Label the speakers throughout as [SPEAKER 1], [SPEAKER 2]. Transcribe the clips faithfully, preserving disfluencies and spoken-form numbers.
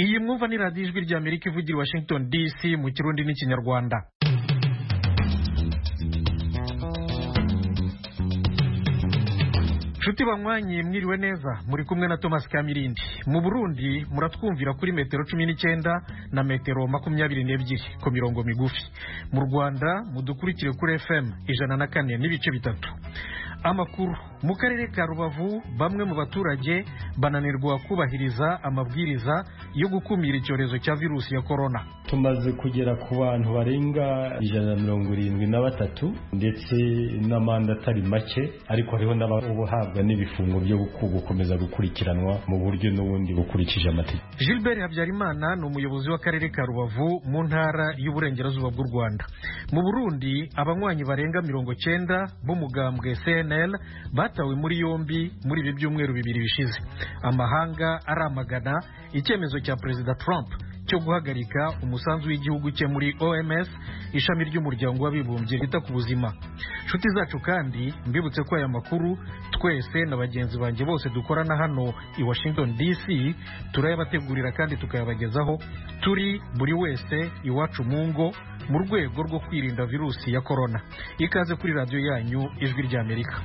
[SPEAKER 1] iyi mwumva ni radiyo ijwi rya Amerika ivugira Washington D C mu kirundi n'ikinyarwanda. Nshuti banywanyi mwiriwe neza, muri kumwe na Thomas Kamirindi. Mu Burundi muratwumvira kuri metero cumi n'icyenda na metero makumyabiri n'ebyiri ku mirongo migufi. Mu Rwanda mudukurikire kuri F M ijana na kane n'ibice bitatu. Amakuru mu karere ka Rubavu, bamwe mu baturage bananirwa kubahiriza amabwiriza yo gukumira icyorezo cya virusi ya corona.
[SPEAKER 2] Tumaze kugera ku bantu barenga ijana na mirongo irindwi na batatu ndetse n'amande atari make, ariko hariho n'abahabwa n'ibifungo byo gukomeza gukurikiranwa mu buryo n'ubundi bukurikije amategeko.
[SPEAKER 1] Gilbert Habyarimana ni umuyobozi w'akarere ka Rubavu mu ntara y'uburengerazuba bw'u Rwanda. Mu Burundi abanywanyi barenga mirongo cyenda b'umugambwe C N L batawe muri yombi muri ibi byumweru bibiri bishize. Amahanga aramagana icyemezo cya Perezida Trump cyo guhagarika umusanzu w'igihugu cye muri O M S, ishami ry'umuryango w'abibumbye ryita ku buzima. Nshuti zacu kandi mbibutse ko aya makuru twese na bagenzi banjye bose dukorana hano i Washington D C turayabategurira kandi tukayabagezaho turi buri wese iwacu mu ngo mu rwego rwo kwirinda virusi ya corona. Ikaze kuri radio yanyu ijwi rya Amerika.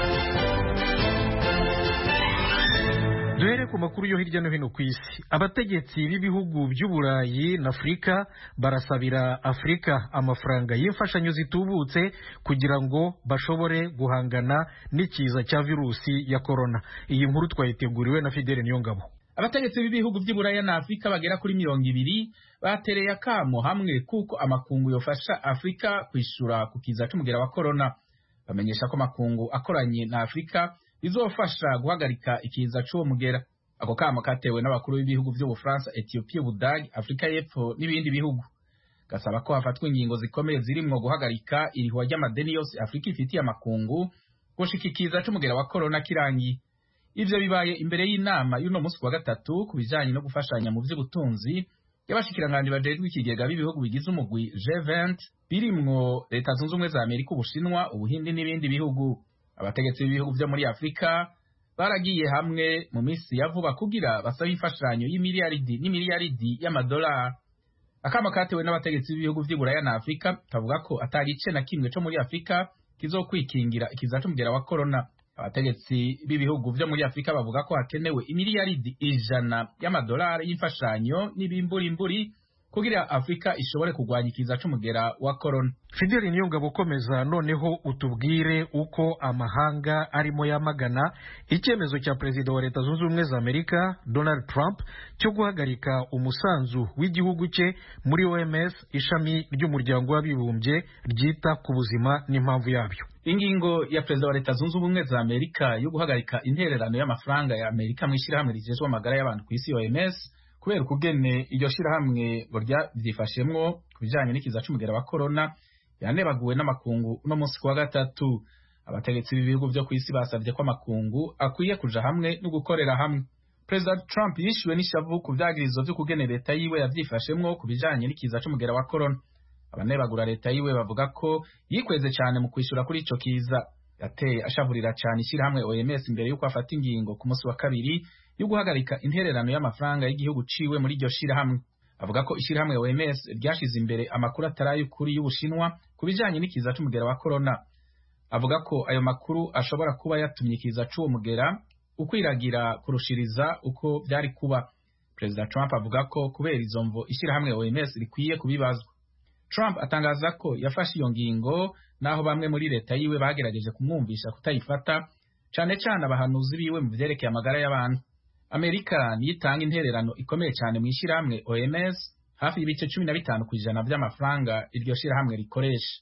[SPEAKER 1] Duhere ku makuru yo hirya no hino ku isi. Abategetsi b'ibihugu by'Uburayi na Afurika barasabira Afurika amafaranga y'imfashanyo zitubutse kugira ngo bashobore guhangana n'ikiza cya virusi ya corona. Iyi nkuru twayiteguriwe na Fidele Niyongabo.
[SPEAKER 3] Abategetsi b'ibihugu by'Uburayi na Afurika bagera kuri mirongo ibiri batereye akamo hamwe kuko amakungu yofasha Afurika kwishura ku kiza cy'umugera wa corona. Bamenyesha ko amakungu akoranye na Afurika bizofasha guhagarika ikiza cy'uwo mugera. Ako kamo katewe n'abakuru b'ibihugu by'Ubufaransa, Ethiopia, Ubudagi, Afrika y'Epfo n'ibindi bihugu. Gasaba ko hafatwa ingingo zikomeye zirimwo guhagarika irihwa ry'amadeni yose Afrika ifitiye amakungu gushika ikiza cy'umugera wa corona kirangiye. Ivyo bibaye imbere y'inama y'uno munsi wa gatatu ku bijanye no gufashanya mu by'ubutunzi y'abashikiranganje bajejwe ikigega b'ibihugu bigize umugwi G twenty birimwo Leta Zunze Ubumwe za Amerika, Ubushinwa, Ubuhindi n'ibindi bihugu. Abategetsi b'ibihugu byo muri Afrika baragiye hamwe mu minsi ya vuba kugira basaba imfashanyo y'imiliyaridi n'imiliyaridi y'amadolari. Akama katewe n'abategetsi b'ibihugu by'Uburaya na Afrika kavuga ko atari ice na kimwe cyo muri Afrika kizokwikingira ikiza cy'umugera wa corona. Abategetsi b'ibihugu byo muri Afrika bavuga ko hakenewe imiliyaridi ijana y'amadolari y'imfashanyo n'ibimburimburi kugira Afrika ishobore kugwanya ikiza cy'umugera wa corona.
[SPEAKER 1] Fideli Niyongabo, komeza noneho utubwire uko amahanga arimo yamagana icyemezo cya Perezida wa Leta Zunze Ubumwe za Amerika Donald Trump cyo guhagarika umusanzu w'igihugu cye muri O M S, ishami ry'umuryango w'abibumbye ryita ku buzima n'impamvu yabyo.
[SPEAKER 3] Ingingo ya Perezida wa Leta Zunze Ubumwe za Amerika yo guhagarika intererano y'amafaranga ya Amerika mu ishyirahamwe rijejwe amagara y'abantu ku isi O M S kubera ukugene iryo shirahamwe ngo ryifashemwo ku bijanye n'ikiza cy'umugera wa corona yanebaguwe n'amakungu no munsi kwa gatatu. Abategetsi b'ibihugu byo ku isi basabye ko amakungu akwiye kuja hamwe no gukorera hamwe. President Trump yishyuwe n'ishavu ku vyagirizo byo kugene leta yiwe yavyifashemwo ku bijanye n'ikiza cy'umugera wa corona. Abanebagura leta yiwe bavuga ko yikweze cyane mu kwishura kuri ico kiza. Yateye ashavurira cyane ishyirahamwe O M S imbere y'uko afata ingingo ku munsi wa kabiri yo guhagarika intererano y'amafaranga y'igihugu ciwe muri iryo shirahamwe. Avuga ko ishyirahamwe O M S ryashize imbere amakuru atarayo kuri y'Ubushinwa ku bijanye n'ikiza cy'umugera wa corona. Avuga ko ayo makuru ashobora kuba yatumye ikiza cy'uwo mugera ukwiragira kurushiriza uko byari kuba. Perezida Trump avuga ko kubera izo mvo ishyirahamwe O M S rikwiye kubibazwa. Trump atangaza ko yafashe iyo ngingo naho bamwe muri leta yiwe bagerageje kumwumvisha kutayifata, cane cane abahanuzi biwe mu vyerekeye amagara y'abantu. Amerika niyitanga intererano ikomeye cyane mu ishyirahamwe O M S, hafi y'ibice cumi na bitanu ku ijana by'amafaranga iryo shirahamwe rikoresha.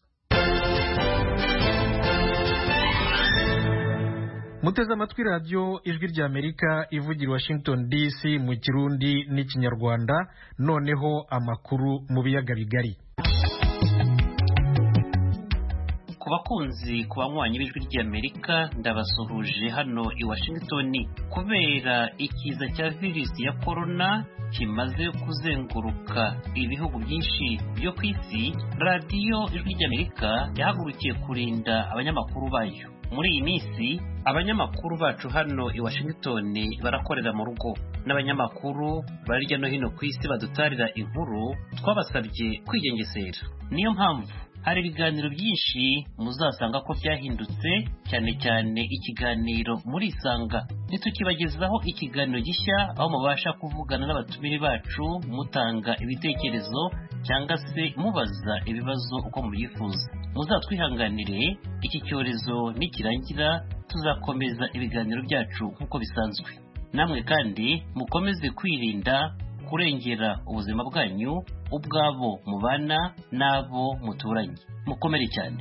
[SPEAKER 1] Muteze amatwi radio ijwi rya Amerika ivugira Washington D C mu kirundi n'ikinyarwanda. Noneho amakuru mu biyaga bigari.
[SPEAKER 4] Ku bakunzi ku banywanyi b'ijwi ry'Amerika ndabasuhuje hano i Washington. Kubera ikiza cya virusi ya corona kimaze kuzenguruka ibihugu byinshi byo ku isi, radiyo ijwi ry'Amerika yahagurukiye kurinda abanyamakuru bayo. muri iyi minsi abanyamakuru bacu hano i Washington barakorera mu rugo, n'abanyamakuru bari hirya no hino ku isi badutarira inkuru twabasabye kwigengesera. Niyo mpamvu hari ibiganiro byinshi muzasanga ko byahindutse, cyane cyane ikiganiro muri Isanga. Nitukibagezaho ikiganiro gishya aho mubasha kuvugana n'abatumire bacu mutanga ibitekerezo cyangwa se mubaza ibibazo uko mubyifuza. Muzatwihanganire, iki cyorezo nikirangira tuzakomeza ibiganiro byacu nk'uko bisanzwe. Namwe kandi mukomeze kwirinda kurengera ubuzima bwanyu, ubwabo mubana n'abo muturanye. Mukomere cyane.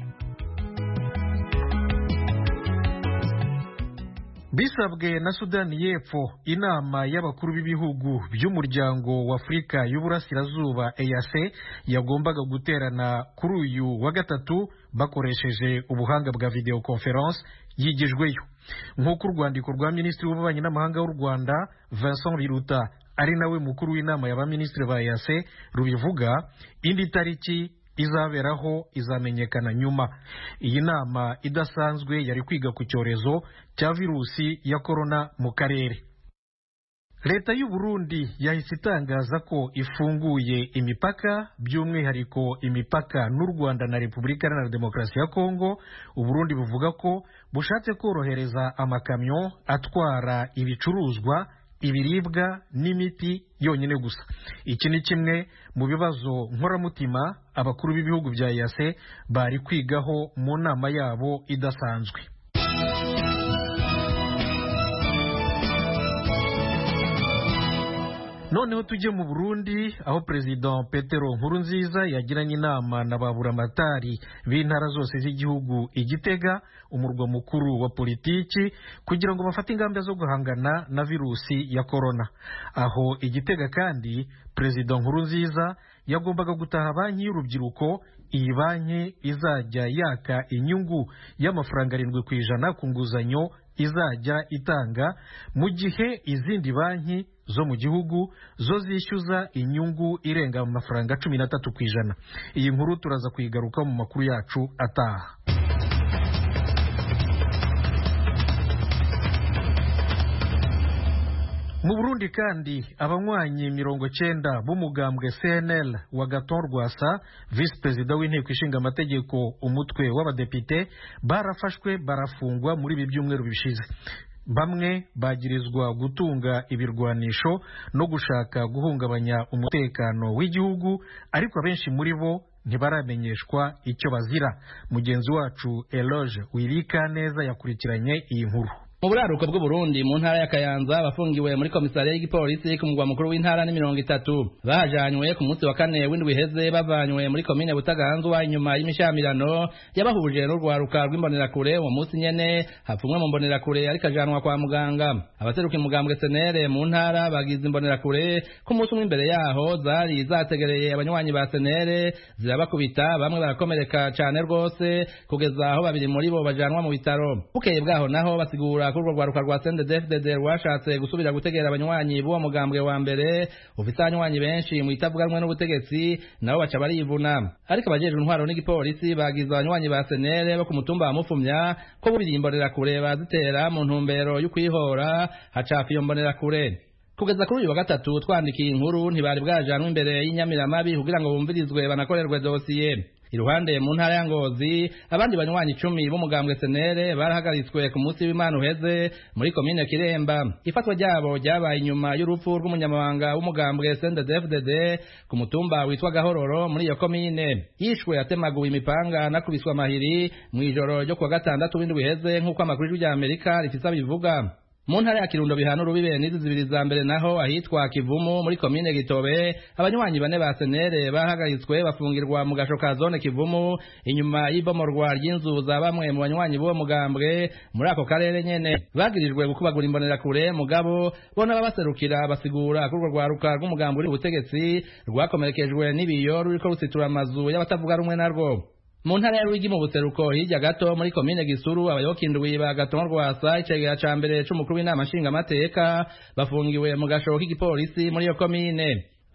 [SPEAKER 1] Bisabwe na Sudani y'Epfo, inama y'abakuru b'ibihugu by'umuryango wa Afurika y'Uburasirazuba E A C yagombaga guterana kuri uyu wa gatatu bakoresheje ubuhanga bwa video conference yigijweyo. Nk'uko urwandiko rwa Minisitiri w'Ububanyi n'Amahanga w'u Rwanda Vincent Biruta ari nawe mukuru w'inama y'abaminisitiri ba E A C rubivuga, indi tariki izaberaho izamenyekana nyuma. Iyi nama idasanzwe yari kwiga ku cyorezo cya virusi ya korona mu karere. Leta y'u Burundi yahise itangaza ko ifunguye imipaka, by'umwihariko imipaka n'u Rwanda na Repubulika Iharanira Demokarasi ya Kongo. U Burundi buvuga ko bushatse korohereza amakamyo atwara ibicuruzwa, ibiribwa n'imiti yonyine gusa. Iki ni kimwe mu bibazo nkoramutima abakuru b'ibihugu bya E A C bari kwigaho mu nama yabo idasanzwe. Noneho tujye mu Burundi, aho President Petero Nkurunziza yagiranye inama na baburamatari b'intara zose z'igihugu i Gitega, umurwa mukuru wa politiki, kugira ngo bafate ingamba zo guhangana na virusi ya korona. Aho i Gitega kandi President Nkurunziza yagombaga gutaha banki y'urubyiruko. Iyi banki izajya yaka inyungu y'amafaranga arindwi ku ijana ku nguzanyo izajya itanga, mu gihe izindi banki zo mu gihugu zo zishyuza inyungu irenga amafaranga cumi na tatu ku ijana. Iyi nkuru turaza kuyigaruka mu makuru yacu ataha. Mu Burundi kandi abanywanyi mirongo cyenda b'umugambwe C N L wa Gaton Rwasa, Vice Perezida w'inteko ishinga amategeko umutwe w'abadepite, barafashwe barafungwa muri ibi byumweru bishize. Bamwe bagirizwa gutunga ibirwanisho no gushaka guhungabanya umutekano w'igihugu, ariko abenshi muri bo ntibaramenyeshwa icyo bazira. Mugenzi wacu Eloge Wirikaneza yakurikiranye iyi nkuru.
[SPEAKER 5] Mu buraruko bw'u Burundi mu ntara ya Kayanza bafungiwe muri komisariya y'igipolisi ku mugwa mukuru w'intara ni mirongo itatu. Bajanywe ku munsi wa kane w'indwi heze bavanywe muri komine Butaganzwa inyuma y'imishamirano yabahuje n'urwaruka rw'imbonerakure. Uwo munsi nyene hapfumwe mu mbonerakure ariko ajanwa kwa muganga. Abaseruka umugambwe Senere mu ntara bagize imbonerakure ku munsi umwe imbere yaho zari zategereye abanywanyi ba Senere zirabakubita, bamwe barakomereka cyane rwose kugeza aho babiri muri bo bajanwa mu bitaro. Bukeye bwaho naho basigura kurwa rwaruka rwa C N D D F D D rwashatse gusubira gutegera abanywanyi b'uwo mugambwe wa mbere ufite abanywanyi benshi mu itavuganwe n'ubutegetsi, nabo baca barivuna. Ariko abajejwe intwaro n'igipolisi bagize abanywanyi ba Senere bo ku mutumba wa Mufumya ko buririmborera kure bazitera mu ntumbero yo kwihora hacafi iyo mbonera kure. Kugeza kuri uyu wa gatatu twandikiye inkuru ntibari bwajanwe imbere y'inyamiramabi kugira ngo bumvirizwe banakorerwe dosiye. Iruhande mu ntara ya Ngozi abandi banywanyi icumi b'umugambwe Senere barahagaritswe ku munsi w'Imana uheze muri komine Kiremba. Ifatwa ryabo ryabaye inyuma y'urupfu rw'umunyamabanga w'umugambwe C N D D F D D ku mutumba witwa Gahororo muri iyo komine. Yishwe atemaguwe imipanga nakubiswa amahiri mu ijoro ryo kuwa gatandatu w'indwi uheze nk'uko amakuru y'u Amerika rifisa bivuga. Mu ntara ya Kirundo bihana urubibe n'izi zibiri za mbere naho ahitwa Kivumu muri komine Gitobe abanywanyi bane ba Senere bahagaritswe bafungirwa mu gasho ka zone Kivumu inyuma y'ibomorwa ry'inzu za bamwe mu banywanyi b'uwo mugambwe muri ako karere nyene. Bagirijwe gukubagura imbonera kure mugabo bona babaserukira basigura kurwo rwaruka rw'umugambwe uri ubutegetsi rwakomerekejwe n'ibiyo ruriko rusitura amazu y'abatavuga rumwe narwo. Mu ntara ya Rwigi mu buseruko hirya gato muri komine Gisuru abayokindwi ba Gaton Rwasa icegera ca mbere c'umukuru w'inama nshingamateka bafungiwe mu gasho k'igipolisi muri iyo komine.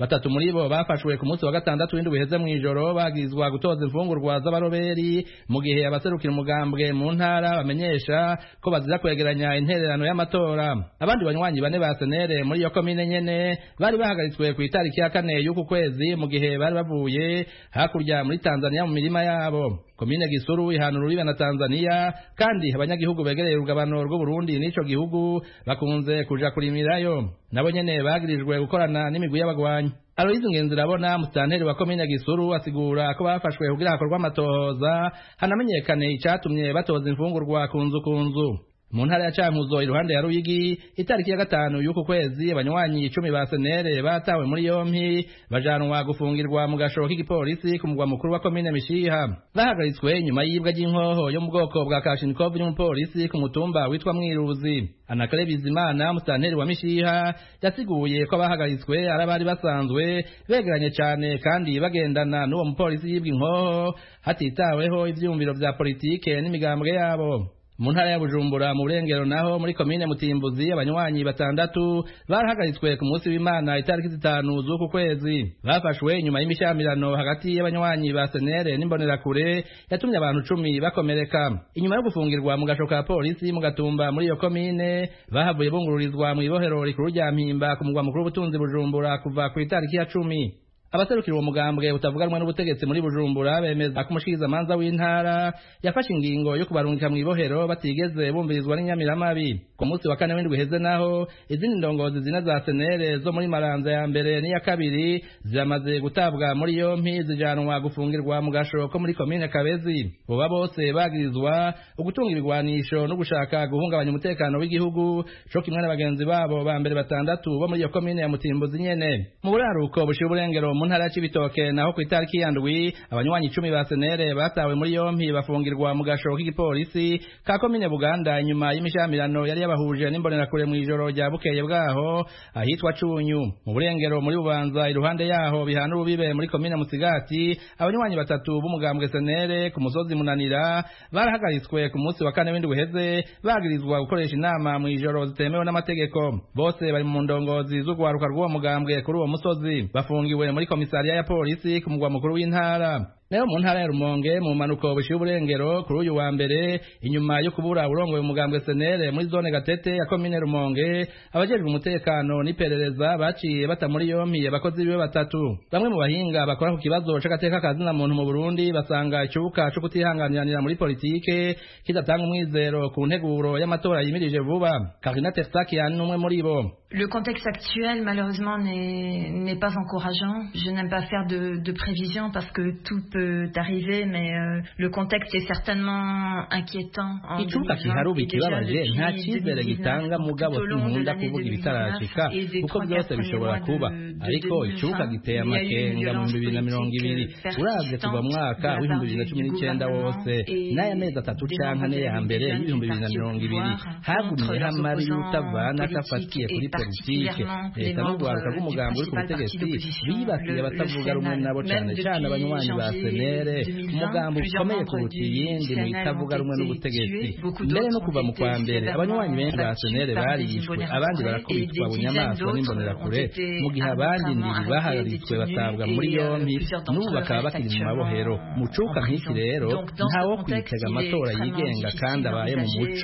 [SPEAKER 5] batatu muri bo bafashwe ku munsi wa gatandatu w'indwi uheze mw'ijoro bagizwa gutoza imfungurwa z'abaroberi mu gihe abaserukira umugambwe mu ntara bamenyesha ko bazira kwegeranya intererano y'amatora. Abandi banywanyi bane ba senere muri iyo komine nyene bari bahagaritswe ku itariki ya kane y'uku kwezi mu gihe bari bavuye hakurya muri Tanzania mu mirima yabo. Komine Gisuru ihana urubibe na Tanzania, kandi abanyagihugu begereye urugabano rw'u Burundi n'ico gihugu bakunze kuja kurimirayo. Nabo nyene bagirijwe gukorana n'imigwi y'abagwanyi. Aloyizi Ngenzirabona musitanteri wa komine Gisuru asigura ko bafashwe kugira hakorwa amatohoza hanamenyekane icatumye batoza imfungurwa ku nzu ku nzu. Mu ntara ya Cankuzo iruhande ya Ruyigi itariki ya gatanu y'uku kwezi abanywanyi icumi ba senere batawe muri yompi bajanwa gufungirwa mu gasho k'igipolisi ku mugwa mukuru wa komine Mishiha. Bahagaritswe nyuma y'ibwa ry'inkoho yo mu bwoko bwa Kalashnikov y'umupolisi ku mutumba witwa Mwiruzi. Anakare Bizimana musitanteri wa Mishiha yasiguye ko abahagaritswe ari abari basanzwe begeranye cyane kandi bagendana n'uwo mupolisi yibwa inkoho hatitaweho ivyumviro vya politike n'imigambwe yabo. Mu ntara ya Bujumbura mu Burengero naho muri komine Mutimbuzi abanywanyi batandatu barahagaritswe ku munsi w'Imana itariki zitanu z'uku kwezi. Bafashwe nyuma y'imishyamirano hagati y'abanywanyi ba senere n'imbonerakure yatumye abantu cumi bakomereka. Inyuma yo gufungirwa mu gasho ka polisi mu Gatumba muri iyo komine bahavuye bungururizwa mu ibohero rikuru rya Mpimba ku mugwa mukuru w'ubutunzi Bujumbura kuva ku itariki ya cumi. Abaserukira uwo mugambwe utavuganwa n'ubutegetsi muri Bujumbura bemeza ko umushikizamanza w'intara yafashe ingingo yo kubarungika mu ibohero batigeze bumvirizwa n'inyamiramabi. Ku munsi wa kane w'indwi heze naho izindi ndongozi zina za senere zo muri Maranza ya mbere n'iya kabiri ziramaze gutabwa muri yompi zijanwa gufungirwa mu gasho ko muri komine Kabezi. Boba bose bagirizwa ugutunga ibigwanisho no gushaka guhungabanya umutekano w'igihugu co kimwe n'abagenzi babo ba mbere batandatu bo muri iyo komine ya Mutimbuzi nyene. Mu buraruko bushira Uburengero mu ntara y'Ibitoke naho ku itariki ya ndwi abanywanyi icumi ba senere batawe muri yompi bafungirwa mu gasho k'igipolisi ka komine Buganda inyuma y'imishyamirano yari yabahuje n'imbonerakure mu ijoro rya bukeye bwaho ahitwa Cunyu. Mu Burengero muri Bubanza iruhande yaho bihana urubibe muri komine Musigati abanywanyi batatu b'umugambwe senere ku musozi Munanira barahagaritswe ku munsi wa kane w'indwi heze bagirizwa gukoresha inama mu ijoro zitemewe n'amategeko. Bose bari mu ndongozi z'ugwaruka rw'uwo mugambwe kuri uwo musozi bafungiwe muri komisariya ya polisi ku mugwa mukuru w'intara. Nayo mu ntara ya Rumonge mu manuko bushira Uburengero kuri uyu wa mbere inyuma yo kubura urongoye umugambwe senere muri zone Gatete ya komine Rumonge abajejwe umutekano n'iperereza baciye bata muri yompi abakozi biwe batatu. Bamwe mu bahinga bakora ku kibazo c'agateka kazina muntu mu Burundi basanga icubuka cyo kutihanganira muri politike kidatanga umwizero ku nteguro y'amatora yimirije vuba. Karina Tersakian numwe muri bo.
[SPEAKER 6] Le contexte actuel malheureusement n'est pas encourageant. Je n'aime pas faire de de prévisions parce que tout peut arriver, mais euh, le contexte est certainement inquiétant.
[SPEAKER 5] Icuka kiharubi kibabaje nta cyizere gitanga mugabo nkunda kuvuga ibitarashika kuko byose bishobora kuba, ariko icuka giteye amakenga mu bibiri na mirongo ibiri uravye kuva mwaka w'ibihumbi bibiri na cumi n'icyenda wose n'aya mezi atatu canke ane ya mbere y'ibihumbi bibiri na mirongo ibiri hagumyeho amari y'utavana kafatiye kuri politike. Leta n'urwaruka rw'umugambi uri ku butegetsi bibasiye abatavuga rumwe nabo cane cane abanywanyi ba senere umugambi ukomeye kuruta iyindi mu itavuga rumwe n'ubutegetsi. Mbere no kuva mu kwa mbere abanywanyi benshi ba senere barishwe, abandi barakubitwa bunyamaswa n'imbonerakure, mu gihe abandi ndiri bahagaritswe batabwa muri yompi n'ubu bakaba bakiri mu mabohero. Mu cuka nk'iki rero ntawo kwitega amatora yigenga kandi abaye mu muco.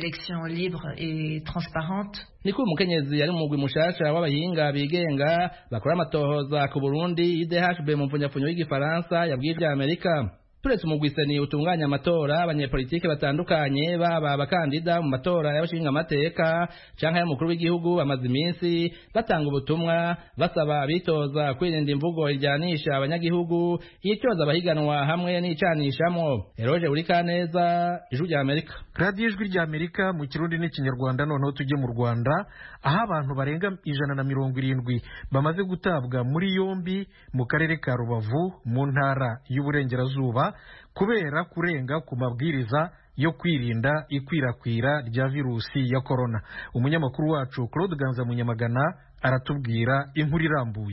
[SPEAKER 5] Niko umukenyezi yari umugwi mushasha w'abahinga bigenga bakora amatohoza ku Burundi I D H B mu mfunyafunyo y'igifaransa yabwije Amerika. Turetse umugwiseni utunganya amatora abanyepolitike batandukanye baba abakandida mu matora y'abashinga amateka canke y'umukuru w'igihugu bamaze iminsi batanga ubutumwa basaba abitoza kwirinda imvugo iryanisha abanyagihugu icyoza abahiganwa hamwe n'icanishamwo. Eroje Urikaneza, Ijwi rya Amerika.
[SPEAKER 1] Radio Ijwi rya Amerika mu Kirundi n'ikinyarwanda. Noneho tujye mu Rwanda aho abantu barenga ijana na mirongo irindwi bamaze gutabwa muri yombi mu karere ka Rubavu mu ntara y'Uburengerazuba kubera kurenga ku mabwiriza yo kwirinda ikwirakwira rya virusi ya corona. Umunyamakuru wacu Claude Ganza Munyamagana aratubwira inkuru irambuye.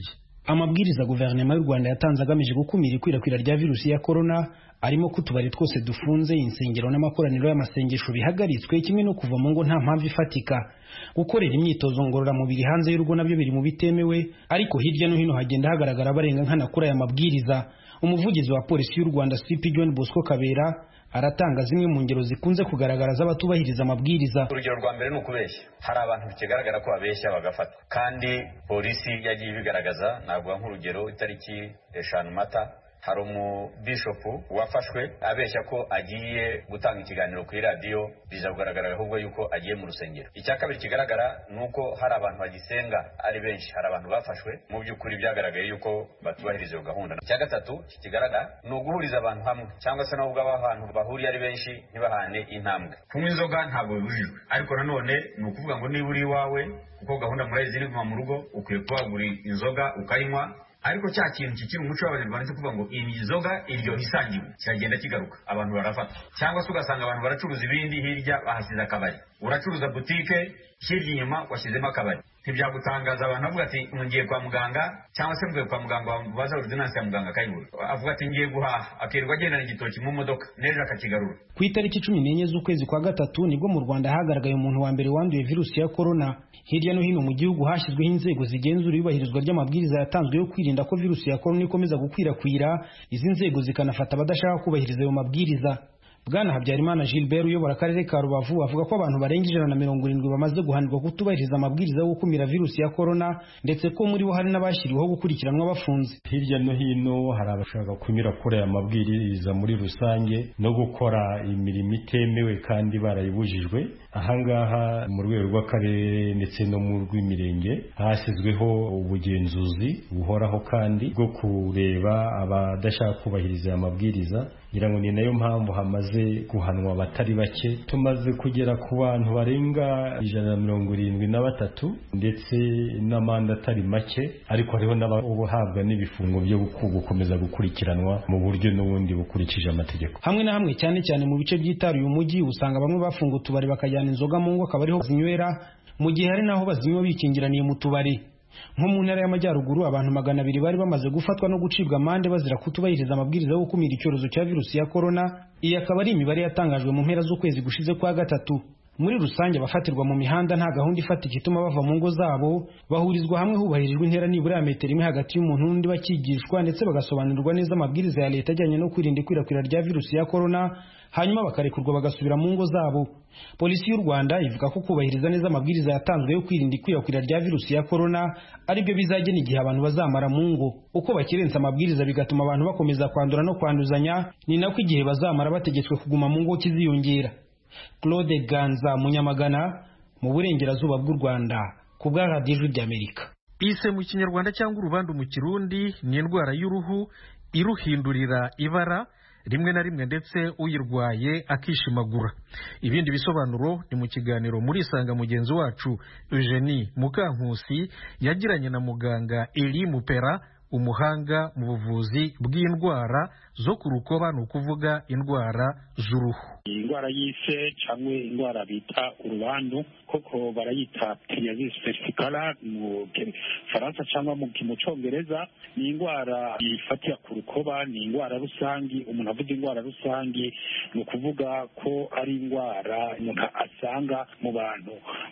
[SPEAKER 7] amabwiriza guverinoma y'u Rwanda yatanze agamije gukumira ikwirakwira rya virusi ya corona arimo ko utubari twose dufunze, insengero n'amakoraniro y'amasengesho bihagaritswe, kimwe no kuva mu ngo nta mpamvu ifatika. Gukorera imyitozo ngororamubiri hanze y'urugo nabyo biri mu bitemewe, ariko hirya no hino hagenda hagaragara barenga nkana kuri aya mabwiriza. Umuvugizi wa polisi y'u Rwanda C P John Bosco Kabera aratanga zimwe mu ngero zikunze kugaragara z'abatubahiriza amabwiriza.
[SPEAKER 8] Urugero rwa mbere ni ukubeshya. Hari abantu bikigaragara ko babeshya bagafatwa, kandi polisi yagiye ibigaragaza. Navuga nk'urugero, itariki eshanu Mata hari umubishopu wafashwe abeshya ko agiye gutanga ikiganiro kuri radiyo, biza kugaragara ahubwo yuko agiye mu rusengero. Icya kabiri kigaragara ni uko hari abantu bagisenga ari benshi, hari abantu bafashwe mu by'ukuri byagaragaye yuko batubahiriza iyo gahunda. Icya gatatu kigaragara ni uguhuriza abantu hamwe, cyangwa se nabo ubwabo abantu bahuriye ari benshi ntibahane intambwe. Kunywa inzoga ntabwo bibujijwe, ariko nanone ni ukuvuga ngo niba uri iwawe, kuko gahunda murayizi ni guma mu rugo, ukwiye kuhagura inzoga ukayinywa. Ariko cya kintu kikiri umuco w'Abanyarwanda cyo kuvuga ngo iyi nzoga iryo isangiwe kiragenda kigaruka, abantu barafata. Cyangwa se ugasanga abantu baracuruza ibindi, hirya bahasize akabari. Uracuruza butike, hirya inyuma washyizemo akabari. Ntibyagutangaza abantu bavuga ati ngiye kwa muganga, cyangwa se mvuye kwa muganga baza ordinance ya muganga akayibura, avuga ati ngiye guhaha, akerwa agendana igitoki mu modoka neje akakigarura.
[SPEAKER 7] Ku itariki cumi n'enye z'ukwezi kwa gatatu nibwo mu Rwanda hagaragaye umuntu wa mbere wanduye virusi ya corona. Hirya no hino mu gihugu hashyizweho inzego zigenzura iyubahirizwa ry'amabwiriza yatanzwe yo kwirinda ko virusi ya corona ikomeza gukwirakwira, izi nzego zikanafata abadashaka kubahiriza ayo mabwiriza. Bwana Habyarimana Gilbert uyobora akarere ka Rubavu avuga ko abantu barenga ijana na mirongo irindwi bamaze guhanirwa kutubahiriza amabwiriza yo gukumira virusi ya corona, ndetse ko muri bo hari n'abashyiriweho gukurikiranwa bafunze.
[SPEAKER 2] Hirya no hino hari abashaka kunyura kuri aya mabwiriza muri rusange no gukora imirimo itemewe kandi barayibujijwe. Ahangaha mu rwego rw'akarere ndetse no mu rw'imirenge hashyizweho ubugenzuzi buhoraho kandi bwo kureba abadashaka kubahiriza aya mabwiriza. Ngira ngo ni nayo mpamvu hamaze guhanwa abatari bake. Tumaze kugera ku bantu barenga ijana na mirongo irindwi na batatu, ndetse n'amande atari make, ariko hariho n'abahabwa n'ibifungo byo gukomeza gukurikiranwa mu buryo n'ubundi bukurikije amategeko.
[SPEAKER 7] Hamwe na hamwe cyane cyane mu bice byitaruye umujyi usanga bamwe bafunga utubari bakajyana inzoga mu ngo akaba ariho bazinywera, mu gihe hari naho bazinywa bikingiraniye mu tubari. Nko mu ntara y'Amajyaruguru abantu magana abiri bari bamaze gufatwa no gucibwa amande bazira kutubahiriza amabwiriza yo gukumira icyorezo cya virusi ya corona. Iyi akaba ari imibare yatangajwe mu mpera z'ukwezi gushize kwa gatatu. Muri rusange abafatirwa mu mihanda nta gahunda ifatika ituma bava mu ngo zabo, bahurizwa hamwe hubahirijwe intera nibura ya metero imwe hagati y'umuntu n'undi, bakigishwa ndetse bagasobanurirwa neza amabwiriza ya leta ajyanye no kwirinda ikwirakwira rya virusi ya corona, hanyuma bakarekurwa bagasubira mu ngo zabo. Polisi y'u Rwanda ivuga ko kubahiriza neza amabwiriza yatanzwe yo kwirinda ikwirakwira rya virusi ya corona ari byo bizagena igihe abantu bazamara mu ngo. Uko bakirenza amabwiriza bigatuma abantu bakomeza kwandura no kwanduzanya, ni nako igihe bazamara bategetswe kuguma mu ngo kiziyongera. Claude Ganza Munyamagana mu burengerazuba bw'u Rwanda ku bwa Radio Ijwi ry'Amerika.
[SPEAKER 1] Ise mu Kinyarwanda cyangwa urubandu mu Kirundi ni indwara y'uruhu iruhindurira ibara rimwe na rimwe, ndetse uyirwaye akishimagura. Ibindi bisobanuro ni mu kiganiro muri Isanga mugenzi wacu Eugenie Mukankusi yagiranye na muganga Eli Mupera, umuhanga mu buvuzi bw'indwara zo ku rukoba, ni ukuvuga indwara z'uruhu.
[SPEAKER 9] Indwara y'ise cyangwa indwara bita urubandu, koko barayita psoriasis cervicalis mu Faransa cyangwa mu Cyongereza. Ni indwara ifatira ku rukoba, ni indwara rusangi. Umuntu avuga indwara rusangi ni ukuvuga ko ari indwara umuntu asanga mu bantu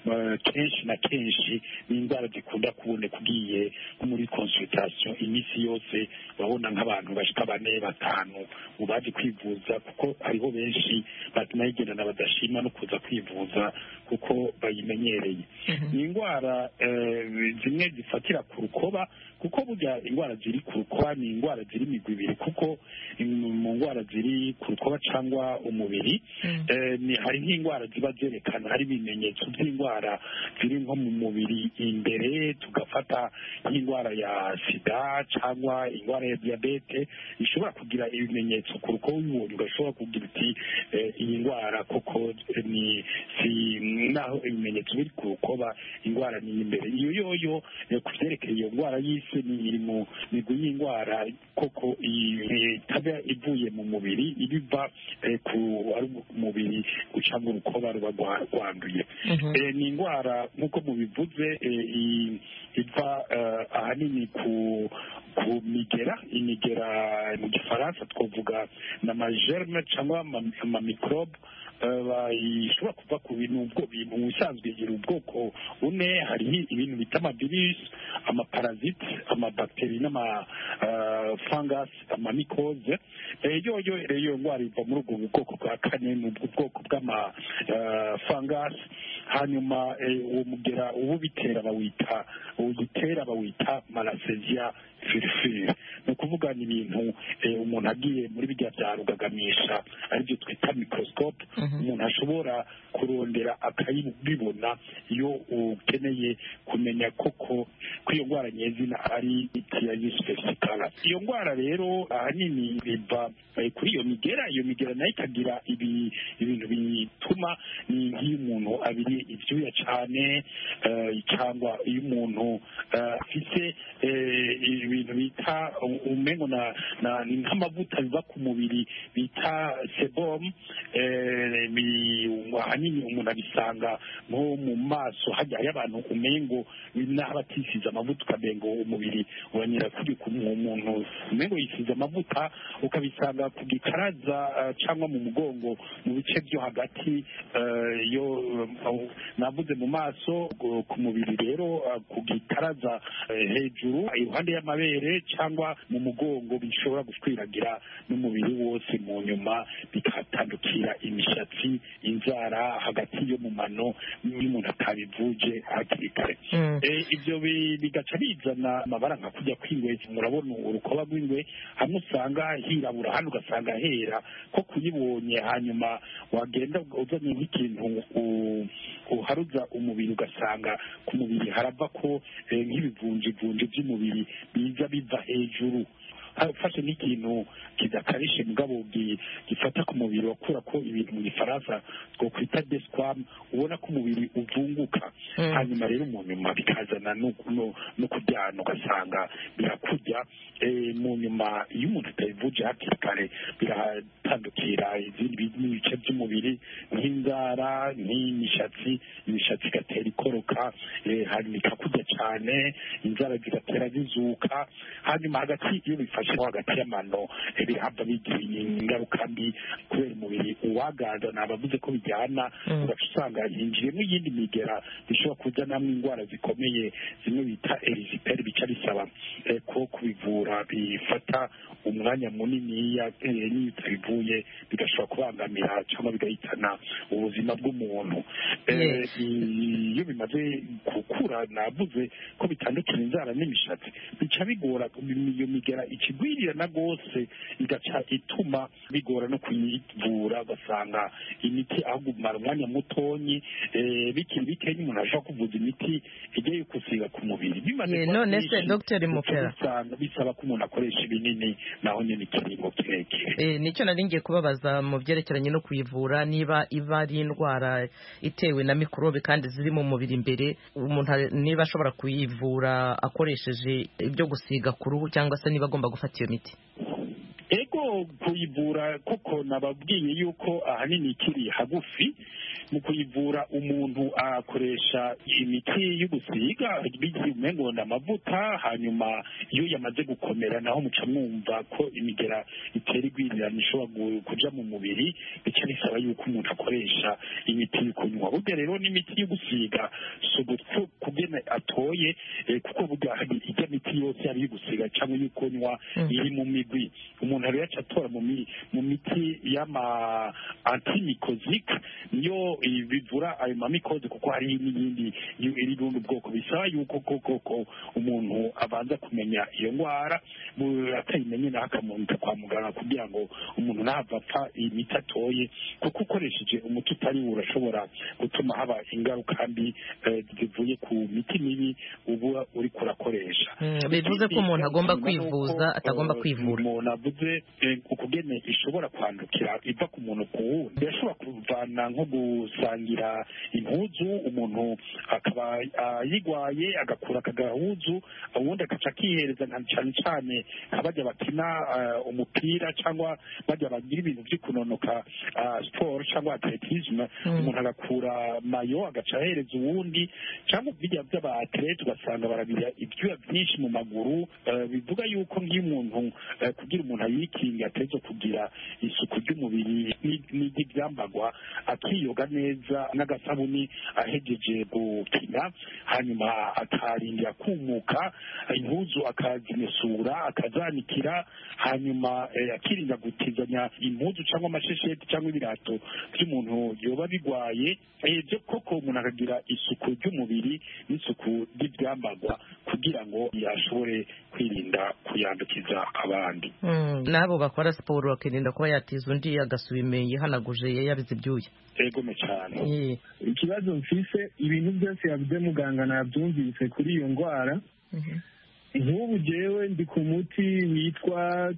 [SPEAKER 9] kenshi na kenshi. Ni indwara zikunda kuboneka ugiye muri consultation iminsi yose, babona nk'abantu bashika bane batanu ubaje kwivuza, kuko hariho benshi batunayigendana badashima no kuza kwivuza kuko bayimenyereye. Ni indwara zimwe zifatira ku rukoba, kuko burya indwara ziri ku rukoba ni indwara ziri imigwi ibiri, kuko mu ndwara ziri ku rukoba cyangwa umubiri hari nk'indwara ziba zerekana, hari ibimenyetso by'indwara ziri nko mu mubiri imbere, tugafata nk'indwara ya sida cyangwa indwara ya diyabete, ishobora kugira ibimenyetso ku rukoba. Ubibonye ugashobora kugira uti iyi ndwara koko ni si naho ibimenyetso biri ku rukoba, indwara ni imbere. Iyo yoyo ku byerekeye iyo ndwara y'ise ni iri mu migwi y'indwara koko itaba ivuye mu mubiri, ibiva ku mubiri gucanga urukoba ruba rwanduye. Ni indwara nk'uko mubivuze iva ahanini ku ku migera imigera mu gifaransa twavuga na magerme cyangwa amamikorobe ishobora kuva ku bintu ubwo bintu ubusanzwe igira ubwoko bune hariho ibintu bita amavirisi amaparasite amabakiteri n'amafangasi amamikoze yoyo iyo ndwara iva muri ubwo bwoko bwa kane ni ubwo bwoko bw'amafangasi hanyuma uwo mugera uwo bitera bawita uwugitera bawita malasesia firifiri ni ukuvuga ni ibintu umuntu agiye muri bijya bya rugagamisha aribyo twita mikorosikope umuntu ashobora kurondera akayibibona iyo ukeneye kumenya koko ko iyo ndwara nyezina ari tiyagisi fesikara. Iyo ndwara rero ahanini iva kuri iyo migera, iyo migera nayo ikagira ibintu bituma ni nk'iyo umuntu abiri ibyuya cyane cyangwa iyo umuntu afite ibintu bita umengo na nk'amavuta biva ku mubiri bita sebum ahanini umuntu abisanga nko mu maso hajya y'abantu umengo n'abatisize amavuta ukamengo umubiri uranyira kuri ku muntu umengo yisize amavuta ukabisanga ku gikaraza cyangwa mu mugongo mu bice byo hagati yo navuze mu maso ku mubiri rero ku gikaraza hejuru iruhande y'amabere cyangwa mu mugongo bishobora gushwiragira n'umubiri wose mu nyuma bikatandukira imishatsi inzara hagati yo mu mano n'umuntu atabivuje hakiri kare. Ibyo bigaca bizana amabara nka kujya kw'ingwe, murabona urukoba rw'ingwe hamwe usanga hirabura hano ugasanga hera ko kuyibonye hanyuma wagenda uzanye nk'ikintu uharuza umubiri ugasanga ku mubiri harava ko nk'ibivunjivunje by'umubiri biza biva hejuru ufashe n'ikintu kidakarishe mugabo gifata ku mubiri wakura ko ibintu mu gifaransa two kwita desquam ubona ko umubiri uvunguka hanyuma rero mu nyuma bikazana no kuryana ugasanga birakujya mu nyuma iyo umuntu atayivuje hakiri kare biratandukira izindi bice by'umubiri nk'inzara nk'imishatsi imishatsi igatera ikoroka hanyuma ikakujya cyane inzara zigatera zizuka hanyuma hagati iyo bifashe hagati y'amano birahava bigira ingaruka mbi kubera umubiri uwagaza nabavuze ko bijyana ugaca usanga hinjiyemo iyindi migera bishobora kuzanamo indwara zikomeye zimwe bita eriziperi bica bisaba ko kubivura bifata umwanya muniniya n'iyo utabivuye bigashobora kubangamira cyangwa bigahitana ubuzima bw'umuntu. Iyo bimaze gukura navuze ko bitandukira inzara n'imishatsi bica bigora iyo migera ikigwirirana rwose igaca ituma bigora no kuyivura ugasanga imiti aho kumara umwanya mutonyi bikiri bikenya umuntu ashobora kuvuza imiti igiye gusiga ku mubiri
[SPEAKER 10] none se Dr Mukera
[SPEAKER 9] bisaba ko umuntu akoresha ibinini naho nyine ikiringo kirekire.
[SPEAKER 10] Nicyo nari ngiye kubabaza mu byerekeranye no kuyivura niba iba ari indwara itewe na mikorobe kandi ziri mu mubiri imbere umuntu niba ashobora kuyivura akoresheje ibyo gusiga ku ruhu cyangwa se niba agomba gufata iyo miti.
[SPEAKER 9] Ego kuyivura koko nababwiye yuko ahanini ikiri hagufi mu kuyivura umuntu akoresha imiti yo gusiga bigiye umengo amavuta hanyuma iyo yamaze gukomera naho muca mwumva ko imigera itera igwirirana ishobora kuja mu mubiri bica bisaba yuko umuntu akoresha imiti yo kunywa. Burya rero n'imiti yo gusiga subutse kugena atoye kuko burya hari ijya miti yose ari yo gusiga cyangwa yo kunywa iri mu migwi umuntu rero acatora mu miti y'ama antimicosique niyo bivura ayo mamikoze kuko hari n'iyindi iri bundi bwoko bisaba yuko koko umuntu abanza kumenya iyo ndwara atayimenye naho akamuta kwa muganga kugira ngo umuntu ntava apfa imiti atoye kuko ukoresheje umuti utari urashobora gutuma haba ingaruka mbi zivuye ku miti mibi uba uri kurakoresha.
[SPEAKER 10] Bivuze ko umuntu agomba kwivuza atagomba kwivura.
[SPEAKER 9] Umuntu avuze ukugene ishobora kwandukira iva ku muntu ku wundi birashobora kuvana nko gusangira impuzu umuntu akaba yigwaye agakura akagahuzu ubundi agaca akihereza cyane cyane nk'abajya bakina umupira cyangwa bajya bagira ibintu byo kunonoka siporo cyangwa atletisme umuntu agakura mayo agaca ahereza uwundi cyangwa bijya by'abatlete ugasanga barabira ibyuya byinshi mu maguru bivuga yuko nk'iyo umuntu kugira umuntu ayikinga ateze kugira isuku ry'umubiri n'ibyambagwa akiyoga neza n'agasabuni ahegeje gukina hanyuma akarindira kumuka impuzu akazimesura akazanikira hanyuma akirinda gutizanya impuzu cyangwa amashesheti cyangwa ibirato by'umuntu yoba bigwaye ibyo koko umuntu akagira isuku ry'umubiri n'isuku ry'ibyambagwa kugira ngo yashobore kwirinda kuyandukiza abandi
[SPEAKER 10] n'abo bakora siporo bakirinda kuba yatiza undi agasume yihanaguje yabize ibyuya
[SPEAKER 9] egome cyane
[SPEAKER 11] ikibazo mfise ibintu byose yavuze muganga nabyumvise kuri iyo ndwara nk'ubu jewe ndi ku muti witwa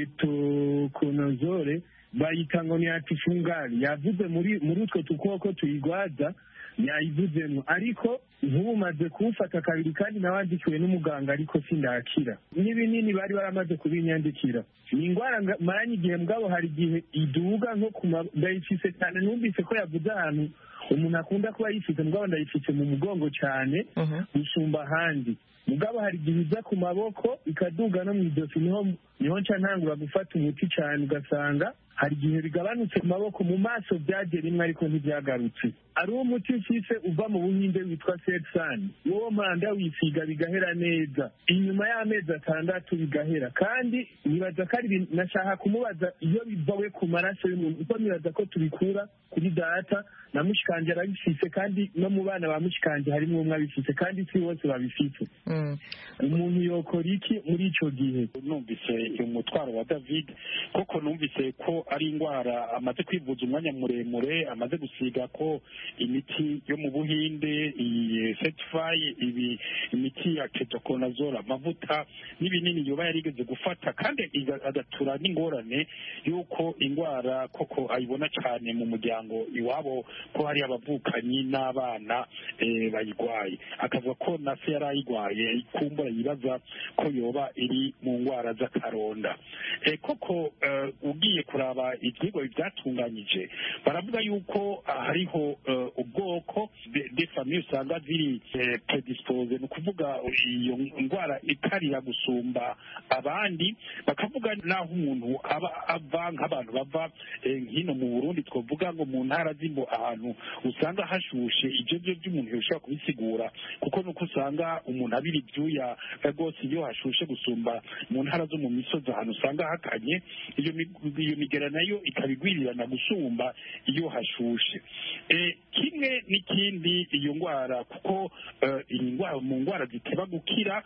[SPEAKER 11] ketokonazole bayita ngo ni antifungari yavuze muri muri utwo dukoko tuyigwaza yayivuzemo ariko nk'ubu maze kuwufata kabiri kandi nawandikiwe n'umuganga ariko sindakira n'ibinini bari baramaze kubinyandikira ni indwara maranye igihe mugabo hari igihe iduga nko ndayifise cyane numvise ko yavuze ahantu umuntu akunda kuba yifite mugabo ndayifite mu mugongo cyane gusumba ahandi mugabo hari igihe iza ku maboko ikaduga no mu ijosi niho niho nca ntangura gufata umuti cyane ugasanga hari igihe bigabanutse mu maboko mu maso byagiye rimwe ariko ntibyagarutse ari uwo muti mfise uva mu buhinde witwa setsani wowe mpanda wisiga bigahera neza inyuma y'amezi atandatu bigahera kandi nibaza ko ari nashaka kumubaza iyo bivawe ku maraso y'umuntu kuko nibaza ko tubikura kuri data na mushikanje arabifise kandi no mu bana ba mushikanje harimo umwe abifise kandi si bose babifise umuntu yokora iki muri ico gihe
[SPEAKER 9] numvise umutwaro wa David koko numvise ko ari indwara amaze kwivuza umwanya muremure amaze gusiga ko imiti yo mu buhinde iyi certify ibi imiti ya ketoconazole amavuta n'ibinini yoba yarigeze gufata kandi agatura n'ingorane yuko indwara koko ayibona cyane mu muryango iwabo ko hari abavukanyi n'abana bayigwaye akavuga ko na se yari ayigwaye kumbura yibaza ko yoba iri mu ndwara z'akaronda koko ugiye kuraba ibyigwa byatunganyije baravuga yuko hariho ubwoko de famille usanga ziri predispose ni ukuvuga iyo ndwara ikarira gusumba abandi bakavuga naho umuntu aba ava nk'abantu bava nk'ino mu Burundi twavuga ngo mu ntara z'imbo ahantu usanga hashushe ibyo byo by'umuntu yoshobora kubisigura kuko nuko usanga umuntu abiri ibyuya rwose iyo hashushe gusumba mu ntara zo mu misozi ahantu usanga hakanye iyo iyo migera nayo ikabigwirirana gusumba iyo hashushe kimwe n'ikindi iyo ndwara kuko iyi ndwara mu ndwara ziteba gukira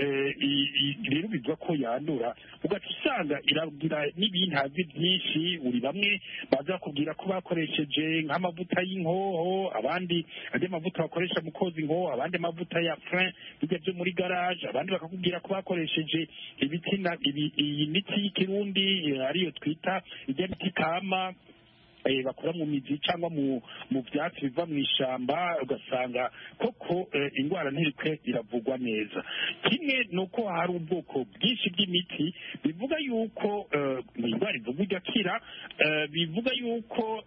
[SPEAKER 9] rero bivuga ko yandura ugaca usanga iragira n'ibintazi byinshi uri bamwe baza kubwira ko bakoresheje nk'amavuta y'inkoho abandi andi mavuta bakoresha mu koza inkoho abandi amavuta ya frein bijya byo muri garage abandi bakakubwira ko bakoresheje ibiti iyi miti y'ikirundi ariyo twita ijya miti kama bakora mu mizi cyangwa mu mu byatsi biva mu ishyamba ugasanga koko indwara ntirikwe iravugwa neza kimwe ni uko hari ubwoko bwinshi bw'imiti bivuga yuko indwara ivuga igakira bivuga yuko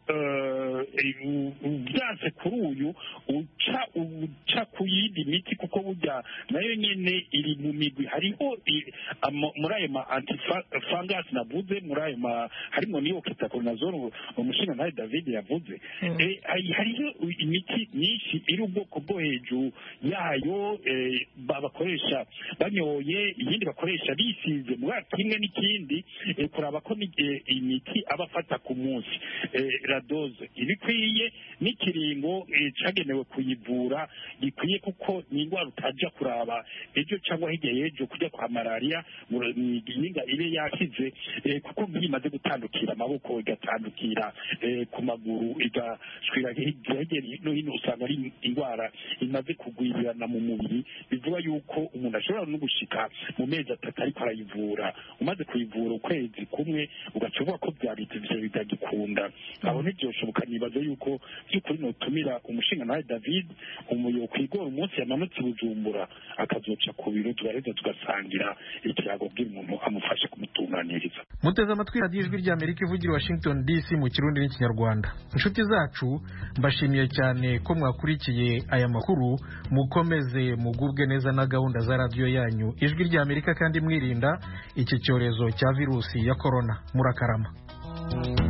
[SPEAKER 9] byanze kuri uyu uca uca ku yindi miti kuko burya nayo nyine iri mu migwi hariho muri ayo ma antifangasi navuze muri ayo ma harimo n'iyo ketoconazole nawe David yavuze hariho imiti myinshi iri ubwoko bwo hejuru yayo bakoresha banyoye iyindi bakoresha bisize mu kimwe n'ikindi kuraba ko imiti abafata ku munsi radoze ibikwiye n'ikiringo cyagenewe kuyivura gikwiye kuko ni indwara utajya kuraba ejo cyangwa hirya y'ejo kujya kwa malariya mu gihinga ibe yakize kuko nk'imaze gutandukira amaboko igatandukira ku maguru igashwira hirya no hino usanga ari indwara imaze kugwirirana mu mubiri bivuga yuko umuntu ashobora no gushika mu mezi atatu ariko arayivura umaze kuyivura ukwezi kumwe ugaca uvuga ko byabitse ivyo bitagikunda aho ntibyoshoboka nibaza yuko by'ukuri notumira umushinga nawe David umuyo kwigora umunsi yamanutse Bujumbura akazoca ku biro tugareza tugasangira ikiyago bw'umuntu amufashe kumutunganiriza.
[SPEAKER 1] Muteze amatwi radiyo ijwi ry'Amerika ivugira Washington D C mu Kirundi n'Ikinyarwanda. Inshuti zacu mbashimiye cyane ko mwakurikiye aya makuru, mukomeze mugubwe neza na gahunda za radiyo yanyu ijwi ry'Amerika kandi mwirinda iki cyorezo cya virusi ya corona. Murakarama.